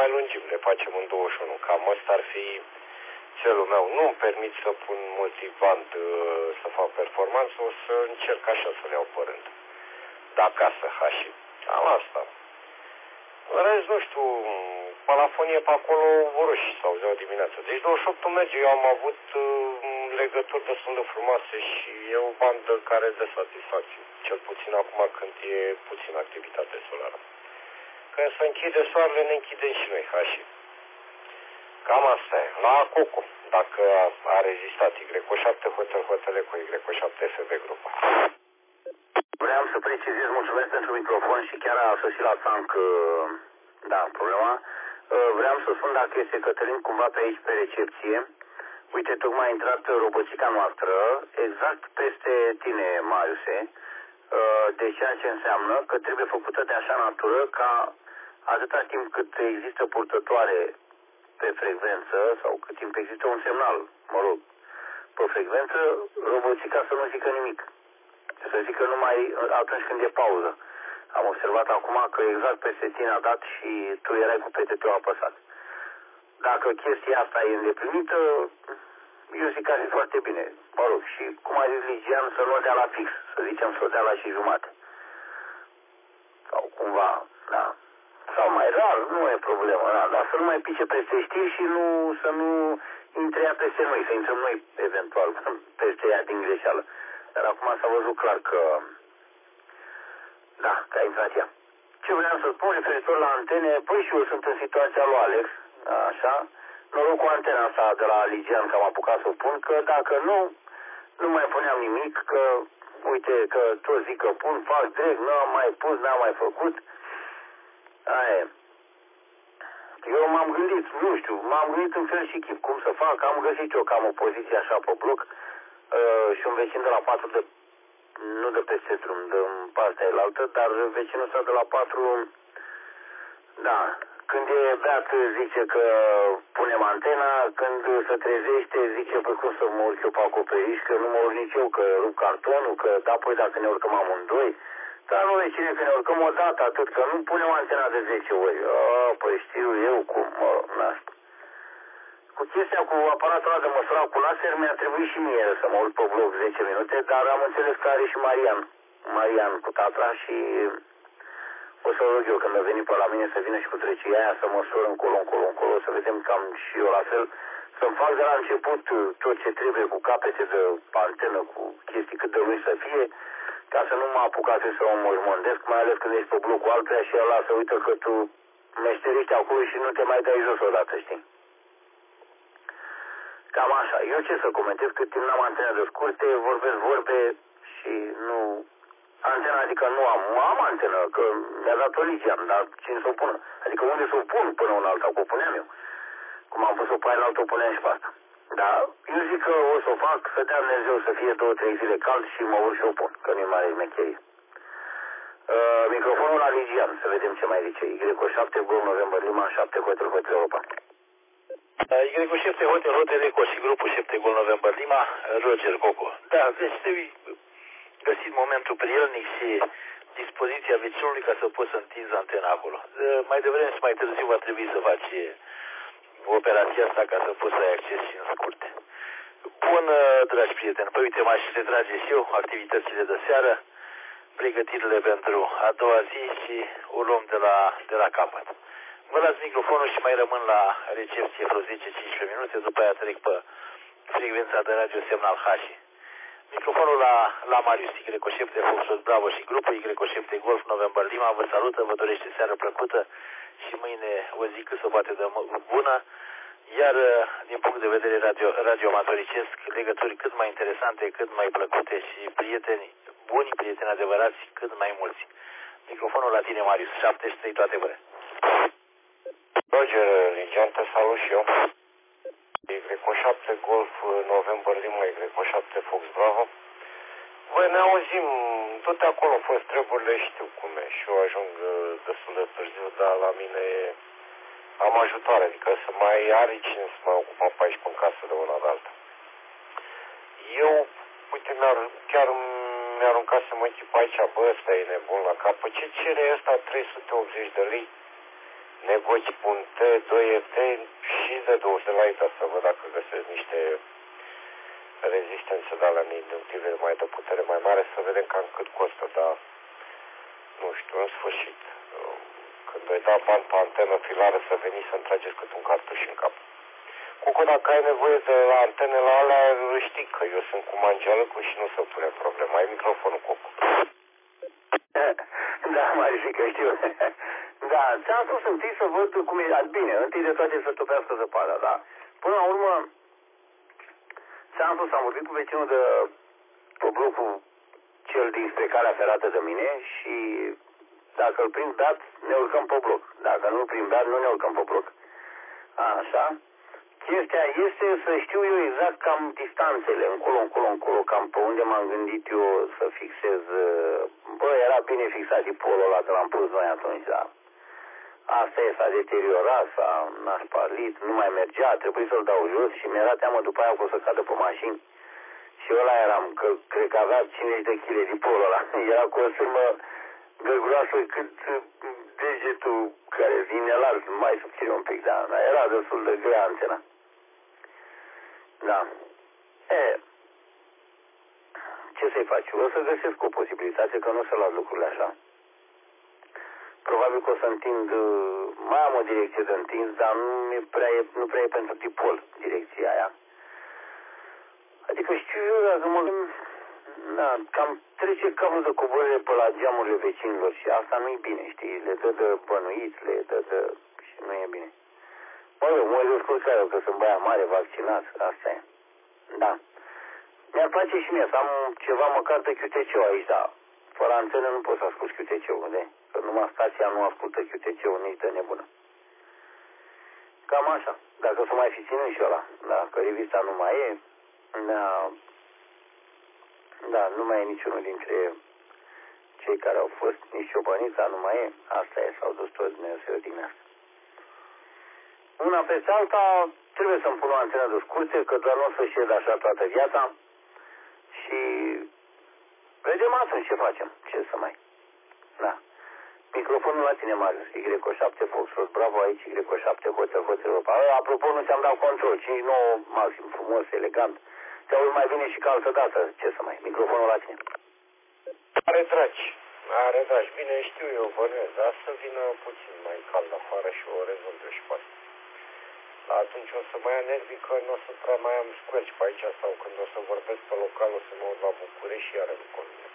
lungim, le facem în 21. Cam ăsta ar fi celul meu. Nu-mi permit să pun multiband să fac performanță, o să încerc așa să le iau pe rând. Da, acasă, hași. Am asta. În rest, nu știu, palafonie pe acolo roșii s-au auzeau dimineața. Deci 28 merge, eu am avut legături destul de frumoase și e o bandă care dă satisfacție. Cel puțin acum când e puțin activitate solară. Când se închide soarele, ne închidem și noi, hași. Cam asta e. La Coco, dacă a rezistat Y7 Hotel Hotele cu Y7 FB grupa. Vreau să precizez, mulțumesc pentru microfon și chiar a sosit la tank, da, problema. Vreau să spun dacă este Cătălin cumva pe aici pe recepție. Uite, tocmai a intrat roboțica noastră, exact peste tine, Mariuse. Deci ceea ce înseamnă că trebuie făcută de așa natură ca atâta timp cât există purtătoare pe frecvență sau cât timp există un semnal, mă rog, pe frecvență, roboțica să nu zică nimic. Să zică numai atunci când e pauză. Am observat acum că exact peste tine a dat și tu erai cu PTT-ul apăsat. Dacă chestia asta e îndeplinită, eu zic că ar fi foarte bine. Mă rog, și cum a zis Ligian, să nu o dea la fix, să zicem să o dea la și jumate. Sau cumva, da. Sau mai rar, nu e problemă, da, dar să nu mai pice peste știri și să nu intre ea peste noi, să intrăm noi eventual peste ea din greșeală. Dar acum s-a văzut clar că, da, că a intrat ea. Ce vreau să spun referitor la antene, păi și eu sunt în situația lui Alex, așa, noroc cu antena asta de la Ligian că am apucat să o pun, că dacă nu mai puneam nimic, că, uite, că toți zic că pun, fac direct, nu am mai pus, n-am mai făcut. Aia. Eu m-am gândit, nu știu, m-am gândit în fel și chip cum să fac, am găsit eu cam o poziție așa pe bloc și un vecin de la 4 nu de peste drum, de în partea elaltă, dar vecinul ăsta de la 4, da, când e beat zice că punem antena, când se trezește zice păi cum să mă urc eu pe acoperiș, că nu mă urc nici eu, că rup cartonul, că da, păi dacă ne urcăm amândoi, dar nu vecine că ne urcăm o dată atât, că nu punem antena de 10 ori. Păi știu eu cum, n-asta. Cu chestia cu aparatul ăla de măsurat cu laser mi-a trebuit și mie să mă urc pe bloc 10 minute, dar am înțeles că are și Marian cu Tatra și o să rog eu când a venit pe la mine să vină și cu trecia aia să măsur încolo, să vedem cam și eu la fel, să-mi fac de la început tot ce trebuie cu capete de antenă, cu chestii cât de lui să fie, ca să nu mă apucate să mă moșmondesc, mai ales când ești pe blocul altuia și el lasă, uită că tu meșterești acolo și nu te mai dai jos odată, știi? Cam așa. Eu ce să comentez, cât timp n-am antena de scurte, vorbesc vorbe și nu... Antena, adică nu am antenă, că mi-a dat-o Ligian, dar cine să o pună? Adică unde să o pun până în alta, că o puneam eu. Cum am pus-o pe aia, o puneam și pe asta. Da, eu zic că o să o fac, să dea Dumnezeu să fie 2-3 zile cald și mă urc și o pun, că nu-i mare șmecherie. Microfonul la Ligian, să vedem ce mai zice. Y7 Gol November Lima 7 Hotel Hotel Europa. Y7 Hotel Hotel Eco și grupul 7 Gol November Lima, Roger Coco. Da, deci trebuie găsit momentul prielnic și dispoziția vecinului ca să poți să întinzi antena acolo. Mai devreme și mai târziu va trebui să faci operația asta ca să poți să ai acces și în scurte. Bun, dragi prieteni, păi uite, m-aș retrage și eu activitățile de seară, pregătirile pentru a doua zi și o luăm de la capăt. Vă las microfonul și mai rămân la recepție vreo 10-15 minute, după aia trec pe frecvența de radio semnal H. Microfonul la Marius, Y7 Foxtrot Bravo și grupul Y7 Golf November Lima vă salută, vă dorește seară plăcută și mâine o zi cât se poate de bună, iar din punct de vedere radioamatoricesc, legături cât mai interesante, cât mai plăcute și prieteni buni, prieteni adevărați, cât mai mulți. Microfonul la tine, Marius, 73, toate bune. Roger, Ligian, te salut și eu. Y7 Golf November Lima, Y7 Fox Bravo. Băi, ne auzim, tot acolo au fost treburile, știu cum e, și eu ajung destul de târziu, dar la mine am ajutoare, adică să mai are cine să mă ocupa pe aici pe casă de una de alta. Eu, uite, chiar mi-a aruncat să mă chip aici, bă, ăsta e nebun la cap. Ce cere ăsta 380 de lei? nevoci pun T, 2FT și de 200 la ITA să văd dacă găsesc niște rezistențe de alea inductive mai de putere mai mare, să vedem cam cât costă, dar nu știu, în sfârșit, când îi da bani pe antenă filară să veni să-mi trageți cât un cartuș în cap. Cucu, dacă ai nevoie de antenele alea, știi că eu sunt cu mangealăcul și nu se pune problema. Ai microfonul, Cucu. Da, Marifică, știu. Da, ți-am spus întâi să văd cum e. Bine, întâi de toate să topească zăpada, da. Până la urmă, ți-am spus, am vorbit cu vecinul de pe blocul cel dinspre calea ferată de mine și dacă îl prind dat, ne urcăm pe bloc. Dacă nu îl prind dat, nu ne urcăm pe bloc. Așa. Chestia este să știu eu exact cam distanțele, încolo, cam pe unde m-am gândit eu să fixez. Bă, era bine fixat dipolul ăla de l-am pus noi atunci, da. Asta e, s-a deteriorat, s-a nașparlit, nu mai mergea, trebuie să-l dau jos și mi-era teamă după aia că o să cadă pe mașini. Și ăla eram, că cred că avea 50 de kg dipolul ăla. Era cu o sârmă gălgroasă cât degetul care vine larg, mai subțire un pic, da. Era destul de grea antena. Da. Ce să-i faci? O să găsesc o posibilitate, că nu o să las lucrurile așa. Probabil că o să întind, mai am o direcție de întins, dar nu prea e pentru dipol direcția aia. Adică știu eu, dacă mă gândesc, da, cam trece capul de coborâre pe la geamurile vecinilor și asta nu-i bine, știi? Le dă de bănuiți, le dă de... și nu e bine. Mă rog, mă descurc eu că sunt băiat mare, vaccinat, asta e. Da. Mi-ar place și mie să am ceva măcar de QTC-ul aici, dar fără antenă nu pot să ascult QTC-ul, de? Că numai stația nu ascultă QTC-ul nici de nebună. Cam așa. Dacă să mai fi ținut și ăla. Da, că revista nu mai e. Da, nu mai e niciunul dintre cei care au fost, nici Ciobănița nu mai e. Asta e, s-au dus toți, Dumnezeu din asta. Una peste alta, trebuie să-mi pun o antenă de scurte, că doar nu o să șed așa toată viața. Și vedem atunci ce facem, ce să mai. Da. Microfonul la tine, Marius, Y7 Foxtrot, bravo aici, Y7 Hotel Europa. Apropo, nu ți-am dat control, 5-9 maxim, frumos, elegant. Te auzi mai bine și ca altă dată, ce să mai, microfonul la tine. Are dragi, bine știu eu, bănuiesc, dar să vină puțin mai cald afară și o rezolvă și pe asta. Atunci o să mai ia nervii că nu o să prea mai am squelci pe aici sau când o să vorbesc pe local o să mă uit la București și iară nu convine.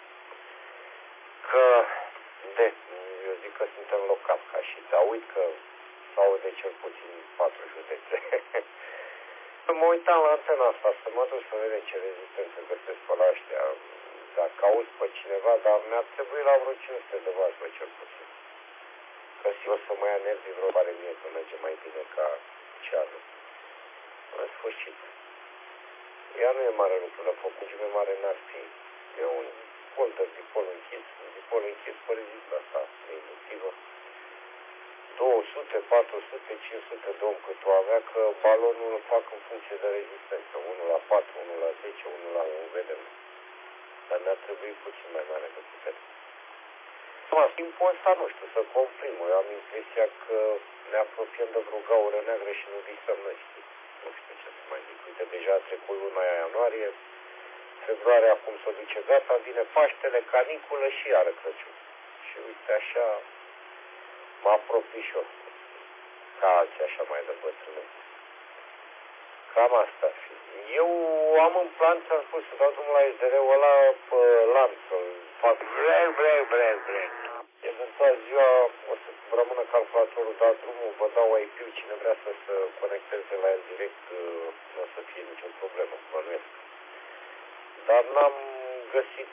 Că, eu zic că suntem local ca și te uit că s-aude cel puțin 4 județe. Mă uitam la antena asta să mă duc să vedem ce rezistență găsesc pe la ăștia. Dacă auzi pe cineva, dar mi-ar trebui la vreo 500 de vați, cel puțin. Că o să mă ia nervii vreo pare mie că merge mai bine ca cealaltă. În sfârșit. Ea nu e mare lucru de făcut, nici mai mare n-ar fi. E un polter, dipol închis pe rezistă asta inductivă. 200, 400, 500 de ohm cât o avea, că balonul îl fac în funcție de rezistență. 1 la 4, 1 la 10, 1 la 1, vedem. Dar mi-ar trebui puțin mai mare de putere. În timpul ăsta, nu știu, să comprimă. Eu am impresia că ne apropiem de vreo gaură neagră și nu visăm noi, știi? Nu știu ce să mai zic. Uite, deja a trecut luna ianuarie, februarie acum se duce gata, vine Paștele, caniculă și iară Crăciun. Și uite așa, mă apropii și eu. Ca alții așa mai de bătrâne. Cam asta ar fi. Eu am în plan, ți-am spus, să dau drumul la SDR-ul ăla pe lanț, să-l fac break. Eventual ziua o să rămână calculatorul, dat drumul, vă dau IP-ul, cine vrea să se conecteze la el direct, nu o să fie nicio problemă, bănuiesc. Dar n-am găsit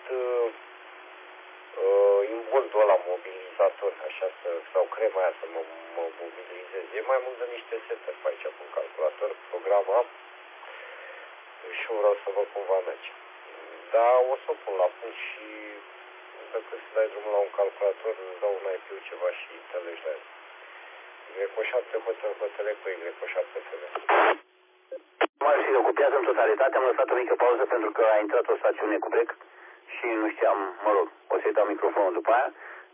imboltul ăla mobilizator, așa, sau crema aia să mă mobilizez. E mai mult de niște setări pe aici, cu un calculator, program am și vreau să văd cum va merge. Dar o să o pun la punct și decât să dai drumul la un calculator, îți dau un IP-ul ceva și te legi la el. Y7 Hotel cu Y7 FM. M-ar fi ocupat în totalitate, am lăsat o mică pauză pentru că a intrat o stațiune cu break și nu știam, mă rog, o să-i dau microfonul după aia.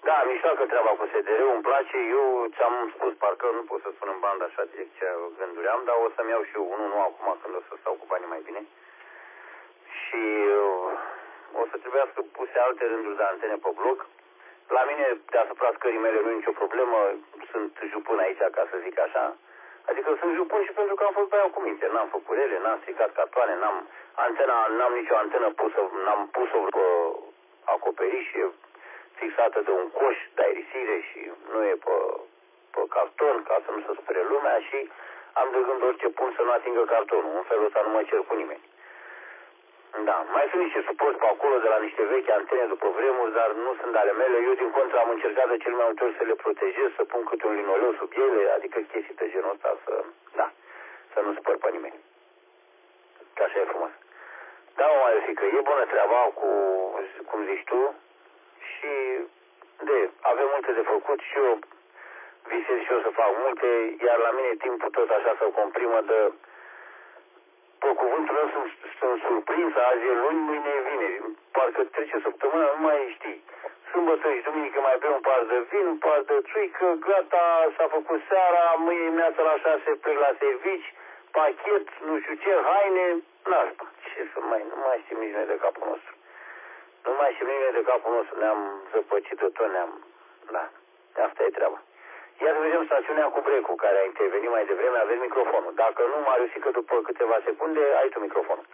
Da, mișoacă treaba cu SDR-ul, îmi place. Eu ți-am spus, parcă nu pot să spun în bandă așa direct ce gânduri am, dar o să-mi iau și eu unul, nu acum când o să stau cu banii mai bine. Și o să trebuiască puse alte rânduri de antene pe bloc. La mine, deasupra scării mele, nu e nicio problemă, sunt jupân aici, ca să zic așa. Adică sunt jupân și pentru că am fost băiat cu minte, n-am făcut rele, n-am stricat cartoane, n-am nicio antenă pusă, n-am pus-o pe acoperiș, e fixată de un coș de aerisire și nu e pe carton, ca să nu se supere lumea și am de gând orice pun să nu atingă cartonul, în felul ăsta nu mă cer cu nimeni. Da, mai sunt niște suporți pe acolo de la niște vechi antene după vremuri, dar nu sunt ale mele. Eu, din contră, am încercat de cel mai multe ori să le protejez, să pun câte un linoleu sub ele, adică chestii de genul ăsta, să nu spăr pe nimeni. Că așa e frumos. Da, mă mai zic că e bună treaba cu, cum zici tu, și avem multe de făcut și eu visez și eu să fac multe, iar la mine timpul tot așa se comprimă de... Pe cuvântul meu sunt surprins, azi e luni, mâine e vineri. Parcă trece săptămâna, nu mai știi. Sâmbătă și duminică mai bem un par de vin, un par de țuică, gata, s-a făcut seara, mâine dimineața la 6 plec la servici, pachet, nu știu ce, haine, nașpa. Ce să nu mai știm nici noi de capul nostru. Nu mai știm nici noi de capul nostru, ne-am zăpăcit de tot, da, asta e treaba. Ia să vedem stațiunea cu Brecu, care a intervenit mai devreme, aveți microfonul. Dacă nu, Mariusică, după câteva secunde, ai tu microfonul.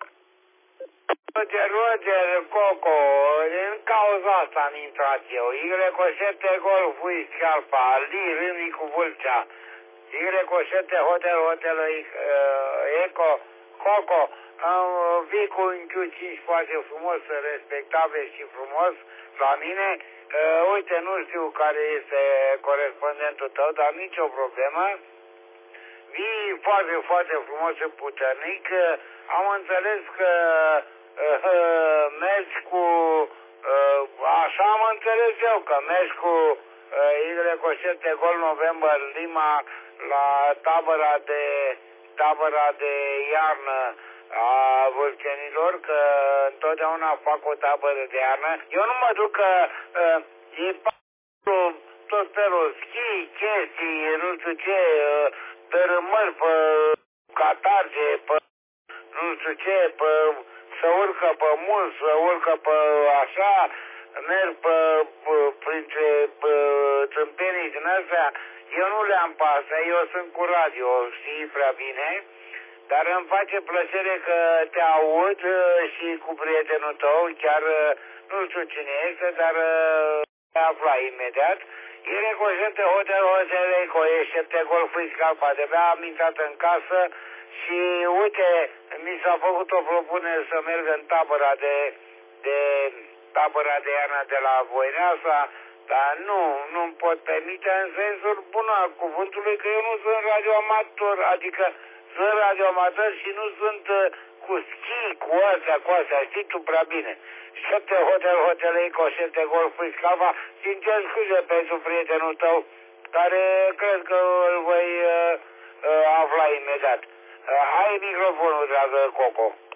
Roger, Coco, în cauza asta am intrat eu. Y7 Golf, Whisky Alpha, Lee, Râmii cu Vâlcea, Y7 Hotel, Eco, Coco, Vicul în Q5 foarte frumos, respectabil și frumos la mine. Uite, nu știu care este corespondentul tău, dar nicio problemă. Vii foarte, foarte frumos și puternic. Am înțeles că mergi cu... așa am înțeles eu, că mergi cu Y7 Gol November Lima la tabăra de iarnă a vâlcenilor, că întotdeauna fac o tabără de iarnă. Eu nu mă duc că e tot felul schi, chestii, nu știu ce, tărâmări pe catarge, pe nu știu ce, să urcă pe mulți, să urcă pe așa, merg printre tâmpenii din astea. Eu nu le-am pe astea, eu sunt cu radio, știi prea bine. Dar îmi face plăcere că te aud și cu prietenul tău, chiar nu știu cine este, dar te afla imediat. Y7 Hotel Eco, Y7 Golf Whisky Alpha, de-abia am intrat în casă și uite, mi s-a făcut o propunere să merg în tabăra de iarnă de la Voineasa, dar nu-mi pot permite în sensul bun al cuvântului, că eu nu sunt radioamator, adică sunt radioamator și nu sunt cu schi, cu astea, știi tu prea bine. 7 Hotel Eco, 7 Golf Whisky Alpha, sincer scuze pentru prietenul tău, care cred că îl voi afla imediat. Ai microfonul, dragă Coco.